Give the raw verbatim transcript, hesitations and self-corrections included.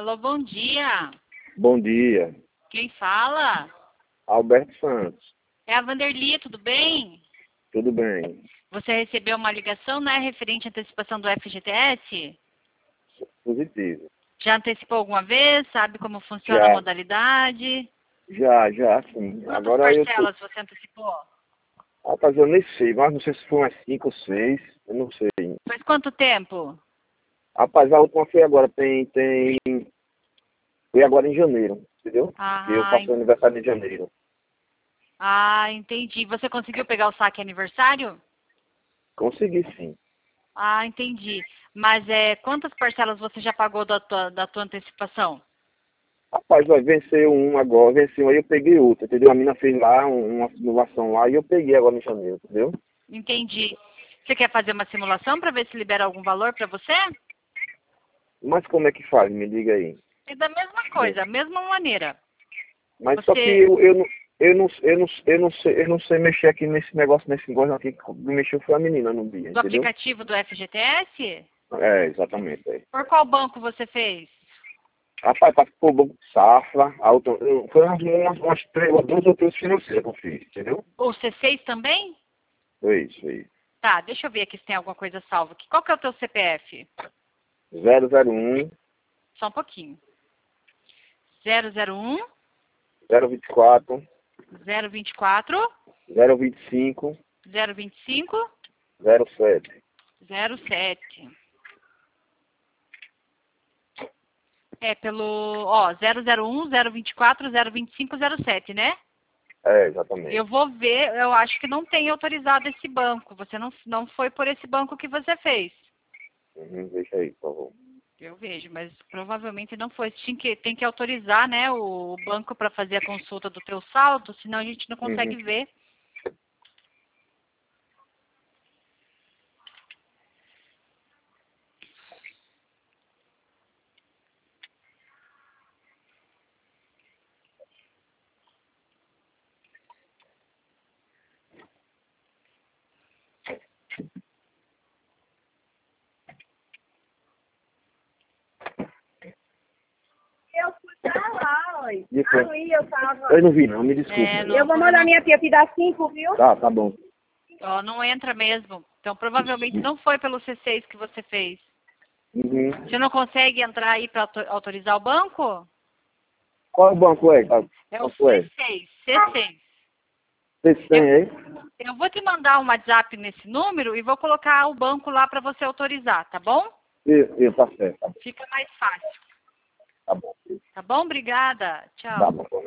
Alô, bom dia. Bom dia. Quem fala? Alberto Santos. É a Vanderly, tudo bem? Tudo bem? Você recebeu uma ligação, né, referente à antecipação do F G T S? Positivo. Já antecipou alguma vez? Sabe como funciona a Já, modalidade? já, já, sim. Quantas Agora eu tô... parcelas você antecipou? Rapaz, eu nem sei, mas não sei se foi umas cinco ou seis, eu não sei. Faz quanto tempo? Rapaz, a última foi agora, tem, tem... Foi agora em janeiro, entendeu? Eu Ah, faço en- aniversário em janeiro. ah, entendi. Você conseguiu pegar o saque aniversário? Consegui, sim. Ah, entendi. Mas é, quantas parcelas você já pagou da tua, da tua antecipação? Rapaz, vai vencer um agora, venceu aí eu peguei outro, entendeu? A mina fez lá um- uma simulação lá e eu peguei agora em janeiro, entendeu? Entendi. Você quer fazer uma simulação para ver se libera algum valor para você? Mas como é que faz? Me diga aí. É da mesma coisa, a mesma maneira. Mas só que Você, eu, eu, não, eu, não, eu, não, eu, não sei, eu não sei mexer aqui nesse negócio, nesse negócio aqui, que mexeu foi a menina no dia, do entendeu? aplicativo do F G T S, É, exatamente. É. por qual banco você fez? Rapaz, participou o Banco Safra, a outra, eu- foi umas, umas, umas três, umas duas ou três financeiras que eu fiz, entendeu? O C seis também? Foi isso, foi isso. Tá, deixa eu ver aqui se tem alguma coisa salva aqui. Qual que é o teu C P F? zero zero um, Só um pouquinho. zero zero um, zero vinte e quatro, zero vinte e quatro, zero vinte e cinco, zero vinte e cinco, zero sete. zero sete. É pelo, ó, zero zero um, zero vinte e quatro, zero vinte e cinco, zero sete, né? É, exatamente. Eu vou ver, eu acho que não tem autorizado esse banco. Você não, não foi por esse banco que você fez. Uhum, deixa aí, por favor. Eu vejo, mas provavelmente não foi. Tinha que, tem que autorizar, né, o banco para fazer a consulta do teu saldo, senão a gente não Uhum. consegue ver. Eu fui pra lá, oi. E foi? Aí eu tava. Eu não vi não, me desculpe. É, não, Eu vou como mandar não, minha tia te dar cinco, viu? Tá, tá bom. ó, não entra mesmo. Então provavelmente não foi pelo C seis que você fez. Uhum. Você não consegue entrar aí para autorizar o banco? Qual banco é? Qual É o banco é? C seis, C seis. Vocês têm aí? Eu vou te mandar um WhatsApp nesse número e vou colocar o banco lá para você autorizar, tá bom? Isso, isso, tá certo. Tá bom. Fica mais fácil. Tá bom. Tá bom? Obrigada. Tá Tchau. bom.